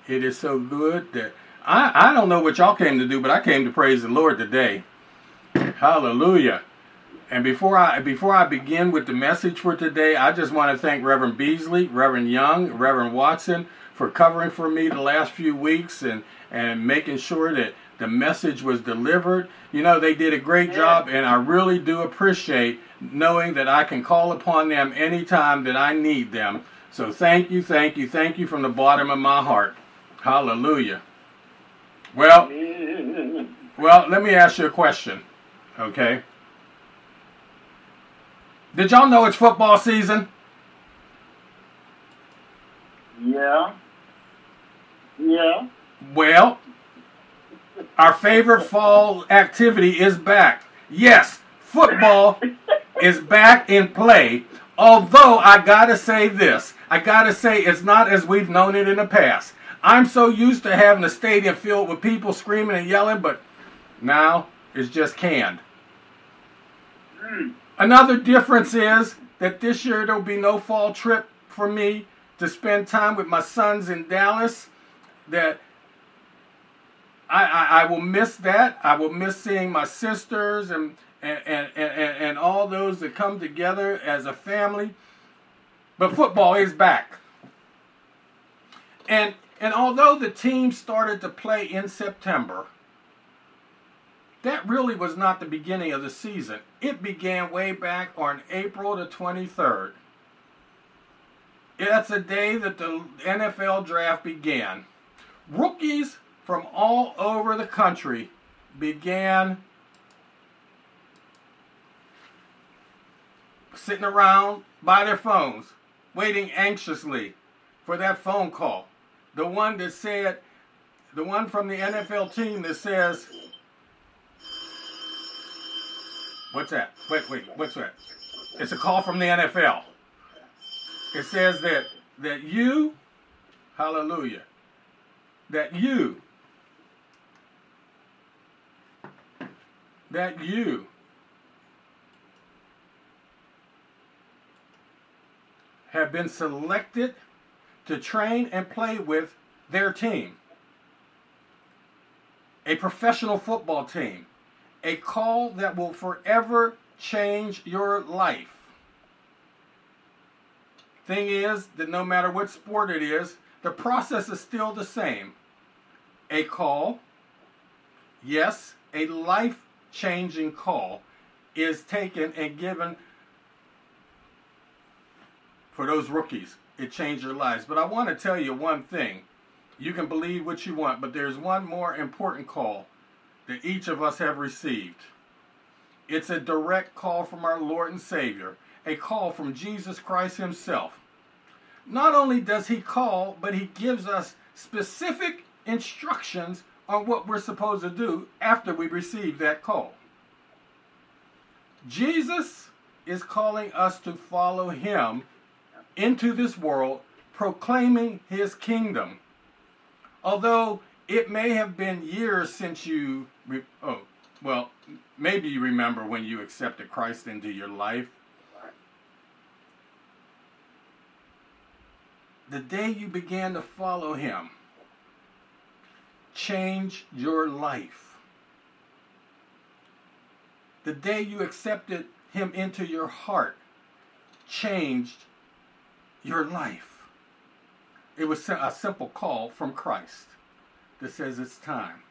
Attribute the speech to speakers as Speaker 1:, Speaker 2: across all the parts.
Speaker 1: It is so good that I don't know what y'all came to do, but I came to praise the Lord today. Hallelujah. And before I begin with the message for today, I just want to thank Reverend Beasley, Reverend Young, Reverend Watson for covering for me the last few weeks and making sure that the message was delivered. You know, they did a great job, and I really do appreciate knowing that I can call upon them anytime that I need them. So thank you from the bottom of my heart. Hallelujah. Well, let me ask you a question, okay? Did y'all know it's football season?
Speaker 2: Yeah.
Speaker 1: Well, our favorite fall activity is back. Yes, football is back in play. Although I gotta say this. I gotta say it's not as we've known it in the past. I'm so used to having a stadium filled with people screaming and yelling, but now it's just canned. Another difference is that this year there'll be no fall trip for me to spend time with my sons in Dallas. That I will miss that. I will miss seeing my sisters and all those that come together as a family. But football is back. And although the team started to play in September, that really was not the beginning of the season. It began way back on April the 23rd. That's the day that the NFL draft began. Rookies from all over the country began sitting around by their phones, waiting anxiously for that phone call. The one from the NFL team that says, what's that? Wait, what's that? It's a call from the NFL. It says that you, hallelujah, that you have been selected to train and play with their team. A professional football team. A call that will forever change your life. Thing is that no matter what sport it is, the process is still the same. A call, yes, a life-changing call is taken and given for those rookies. It changed their lives. But I want to tell you one thing. You can believe what you want, but there's one more important call that each of us have received. It's a direct call from our Lord and Savior, a call from Jesus Christ himself. Not only does he call, but he gives us specific instructions on what we're supposed to do after we receive that call. Jesus is calling us to follow him into this world, proclaiming his kingdom. Although it may have been years since maybe you remember when you accepted Christ into your life. The day you began to follow him changed your life. The day you accepted him into your heart changed your life. It was a simple call from Christ that says it's time.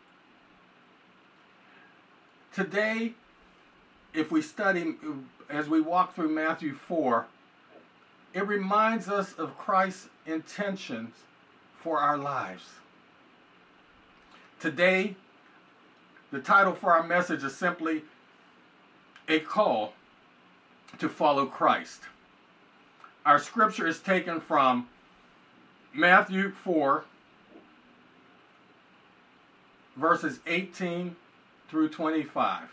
Speaker 1: Today, if we study, as we walk through Matthew 4, it reminds us of Christ's intentions for our lives. Today, the title for our message is simply A Call to Follow Christ. Our scripture is taken from Matthew 4, verses 18 through 25.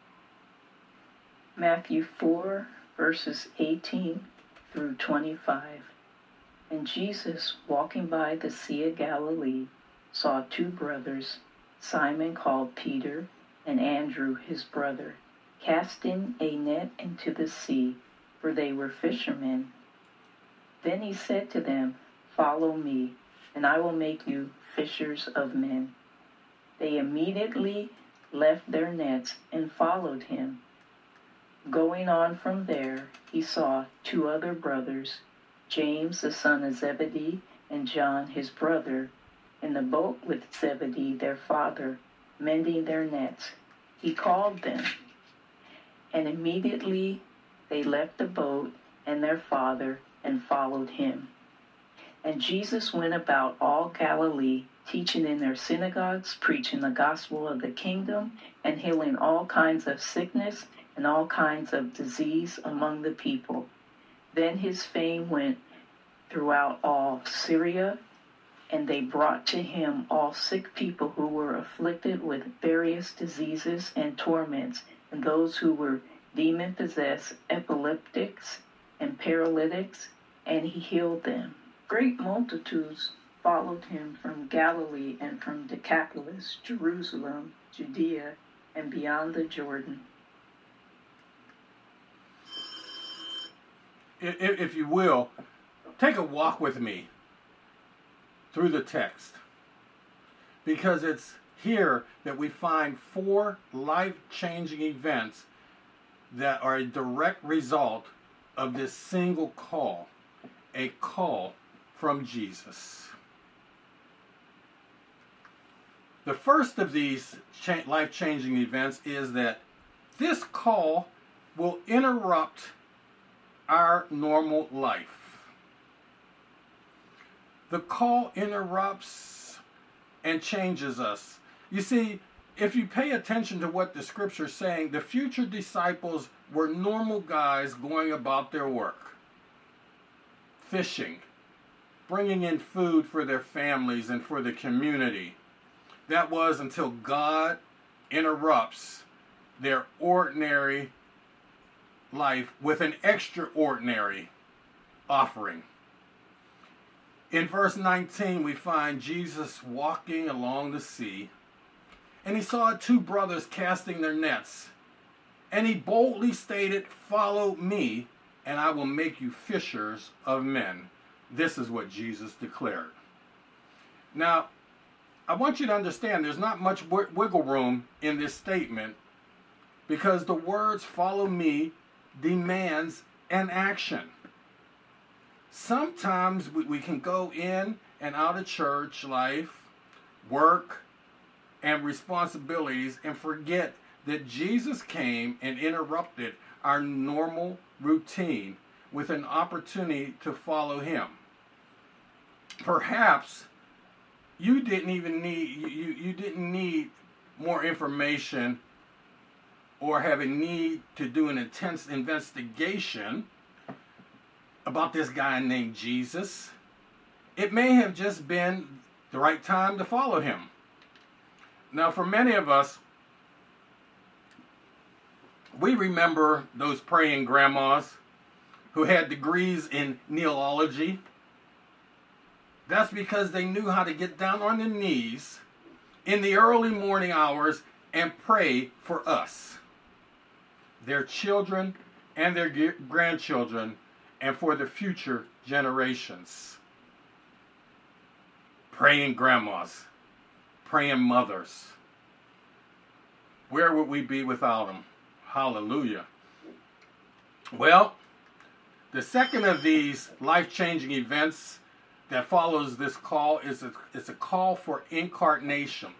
Speaker 3: Matthew 4, verses 18 through 25. And Jesus, walking by the Sea of Galilee, saw two brothers, Simon called Peter, and Andrew his brother, casting a net into the sea, for they were fishermen. Then he said to them, Follow me, and I will make you fishers of men." They immediately left their nets and followed him. Going on from there, he saw two other brothers, James the son of Zebedee and John his brother, in the boat with Zebedee their father, mending their nets. He called them, and immediately they left the boat and their father and followed him. And Jesus went about all Galilee, teaching in their synagogues, preaching the gospel of the kingdom, and healing all kinds of sickness and all kinds of disease among the people. Then his fame went throughout all Syria, and they brought to him all sick people who were afflicted with various diseases and torments, and those who were demon-possessed, epileptics, and paralytics, and he healed them. Great multitudes followed him from Galilee and from Decapolis, Jerusalem, Judea, and beyond the Jordan.
Speaker 1: If you will, take a walk with me through the text, because it's here that we find 4 life-changing events that are a direct result of this single call, a call from Jesus. The first of these life-changing events is that this call will interrupt our normal life. The call interrupts and changes us. You see, if you pay attention to what the scripture's saying, the future disciples were normal guys going about their work. Fishing, bringing in food for their families and for the community. That was until God interrupts their ordinary life with an extraordinary offering. In verse 19, we find Jesus walking along the sea, and he saw 2 brothers casting their nets, and he boldly stated, "Follow me, and I will make you fishers of men." This is what Jesus declared. Now, I want you to understand there's not much wiggle room in this statement, because the words "follow me" demands an action. Sometimes we can go in and out of church life, work, and responsibilities and forget that Jesus came and interrupted our normal routine with an opportunity to follow him. Perhaps you didn't even need more information or have a need to do an intense investigation about this guy named Jesus. It may have just been the right time to follow him. Now, for many of us, we remember those praying grandmas who had degrees in neology. That's because they knew how to get down on their knees in the early morning hours and pray for us, their children and their grandchildren, and for the future generations. Praying grandmas, praying mothers. Where would we be without them? Hallelujah. Well, the second of these life-changing events that follows this call is a call for incarnation.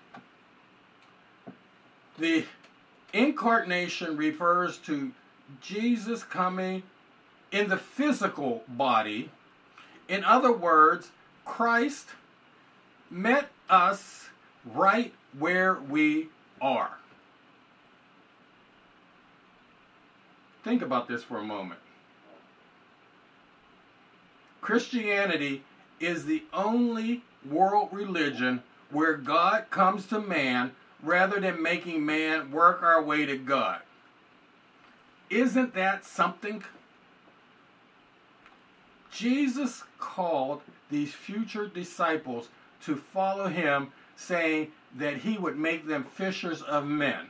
Speaker 1: The incarnation refers to Jesus coming in the physical body. In other words, Christ met us right where we are. Think about this for a moment. Christianity is the only world religion where God comes to man rather than making man work our way to God. Isn't that something? Jesus called these future disciples to follow him, saying that he would make them fishers of men.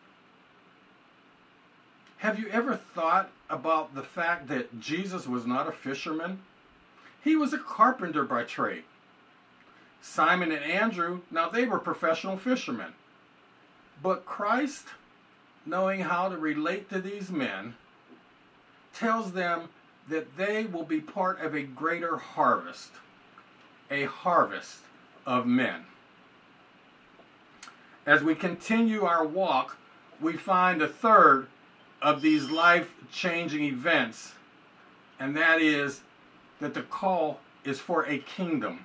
Speaker 1: Have you ever thought about the fact that Jesus was not a fisherman? He was a carpenter by trade. Simon and Andrew, now they were professional fishermen. But Christ, knowing how to relate to these men, tells them that they will be part of a greater harvest, a harvest of men. As we continue our walk, we find a third of these life-changing events, and that is that the call is for a kingdom.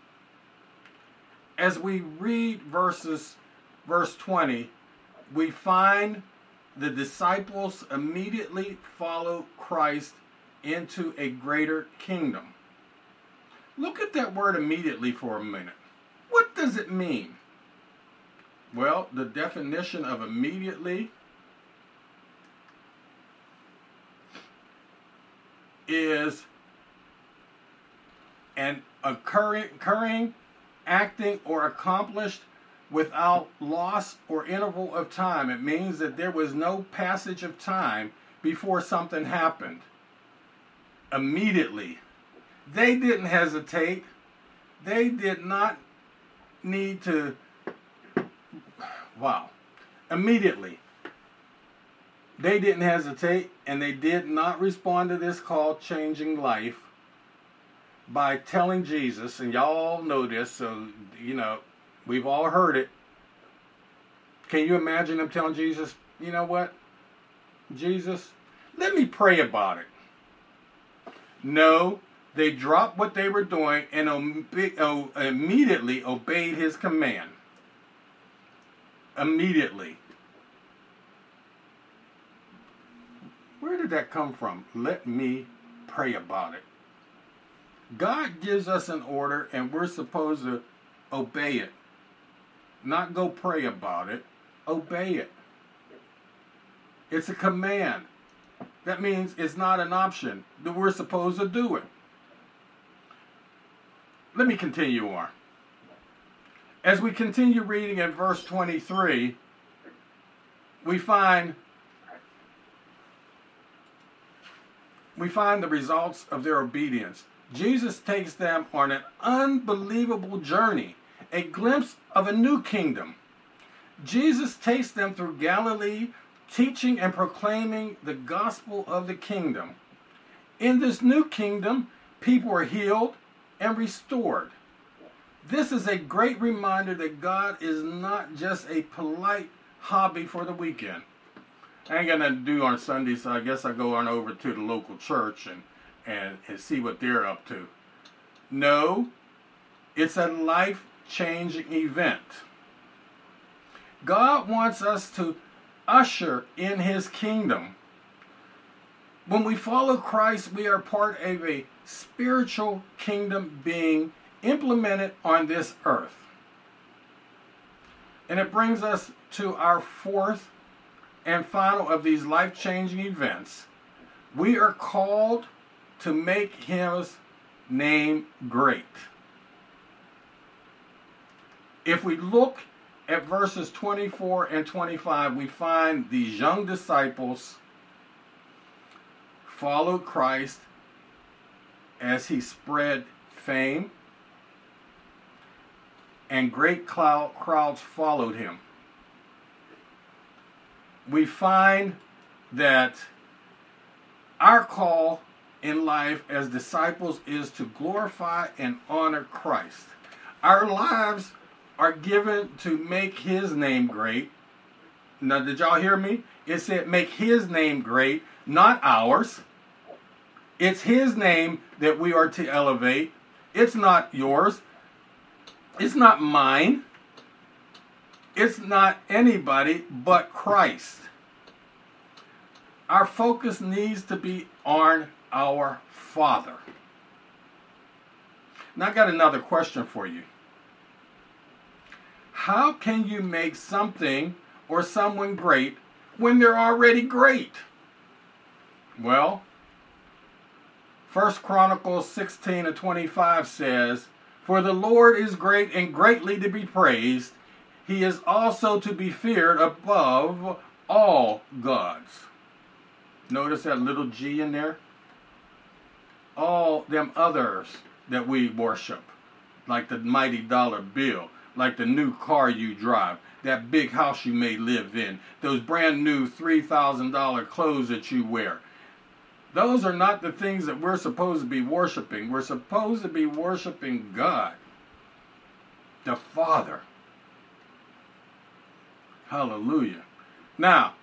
Speaker 1: As we read verse 20, we find the disciples immediately follow Christ into a greater kingdom. Look at that word immediately for a minute. What does it mean? Well, the definition of immediately is an occurring, acting, or accomplished without loss or interval of time. It means that there was no passage of time before something happened. Immediately. They didn't hesitate. They did not need to. Wow. Immediately. They didn't hesitate, and they did not respond to this call, changing life, by telling Jesus, and y'all know this, so, we've all heard it. Can you imagine them telling Jesus, you know what, Jesus, let me pray about it? No, they dropped what they were doing and immediately obeyed his command. Immediately. Where did that come from? Let me pray about it. God gives us an order and we're supposed to obey it. Not go pray about it. Obey it. It's a command. That means it's not an option. That we're supposed to do it. Let me continue on. As we continue reading in verse 23, we find the results of their obedience. Jesus takes them on an unbelievable journey, a glimpse of a new kingdom. Jesus takes them through Galilee, teaching and proclaiming the gospel of the kingdom. In this new kingdom, people are healed and restored. This is a great reminder that God is not just a polite hobby for the weekend. I ain't got nothing to do on Sunday, so I guess I go on over to the local church and see what they're up to. No, it's a life-changing event. God wants us to usher in his kingdom. When we follow Christ, we are part of a spiritual kingdom being implemented on this earth. And it brings us to our fourth and final of these life-changing events. We are called to make his name great. If we look at verses 24 and 25, we find these young disciples followed Christ as he spread fame, and great crowds followed him. We find that our call in life as disciples is to glorify and honor Christ. Our lives are given to make his name great. Now, did y'all hear me? It said make his name great, not ours. It's his name that we are to elevate. It's not yours. It's not mine. It's not anybody but Christ. Our focus needs to be on our Father. Now I got another question for you. How can you make something or someone great when they're already great? Well, 1 Chronicles 16:25 says, "For the Lord is great and greatly to be praised. He is also to be feared above all gods." Notice that little G in there? All them others that we worship. like the mighty dollar bill, like the new car you drive, that big house you may live in, those brand new $3,000 clothes that you wear. Those are not the things that we're supposed to be worshiping. We're supposed to be worshiping God, the Father. Hallelujah. Now,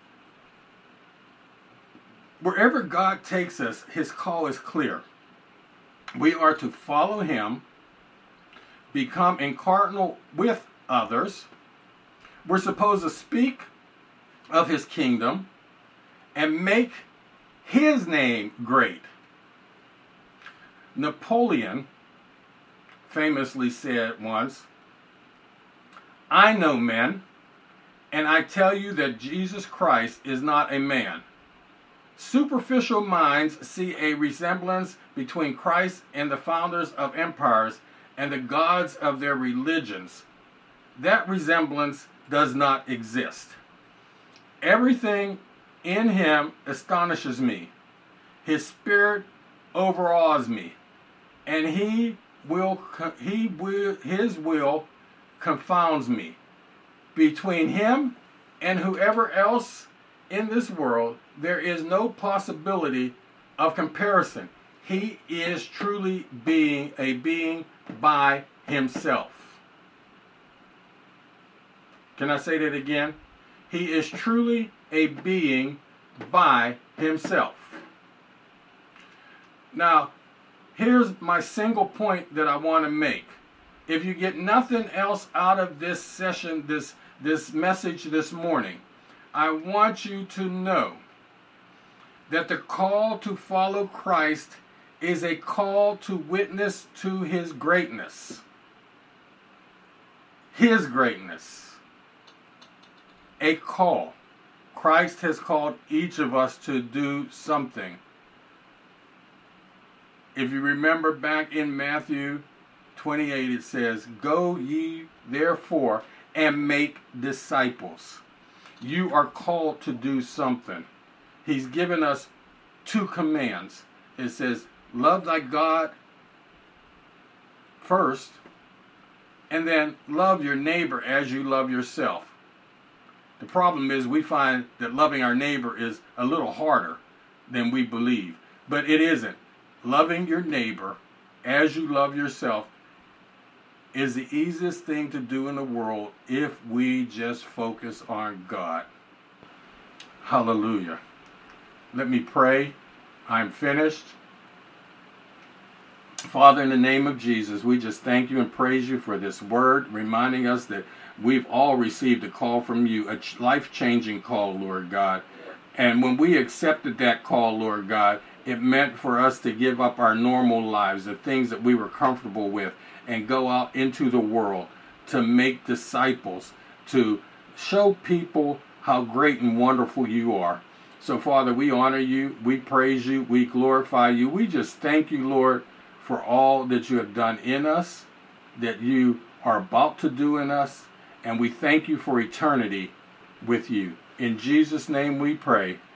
Speaker 1: wherever God takes us, his call is clear. We are to follow him, become incarnate with others. We're supposed to speak of his kingdom and make his name great. Napoleon famously said once, "I know men, and I tell you that Jesus Christ is not a man. Superficial minds see a resemblance between Christ and the founders of empires and the gods of their religions. That resemblance does not exist. Everything in him astonishes me. His spirit overawes me, and his will confounds me. Between him and whoever else in this world, there is no possibility of comparison. He is truly a being by himself." Can I say that again? He is truly a being by himself. Now, here's my single point that I want to make. If you get nothing else out of this session, this message this morning, I want you to know that the call to follow Christ is a call to witness to his greatness. His greatness. A call. Christ has called each of us to do something. If you remember back in Matthew 28, it says, "Go ye therefore and make disciples." You are called to do something. He's given us 2 commands. It says, love thy God first, and then love your neighbor as you love yourself. The problem is we find that loving our neighbor is a little harder than we believe. But it isn't. Loving your neighbor as you love yourself is the easiest thing to do in the world if we just focus on God. Hallelujah. Let me pray. I'm finished. Father, in the name of Jesus, we just thank you and praise you for this word, reminding us that we've all received a call from you, a life-changing call, Lord God. And when we accepted that call, Lord God, it meant for us to give up our normal lives, the things that we were comfortable with, and go out into the world to make disciples, to show people how great and wonderful you are. So, Father, we honor you, we praise you, we glorify you. We just thank you, Lord, for all that you have done in us, that you are about to do in us, and we thank you for eternity with you. In Jesus' name we pray.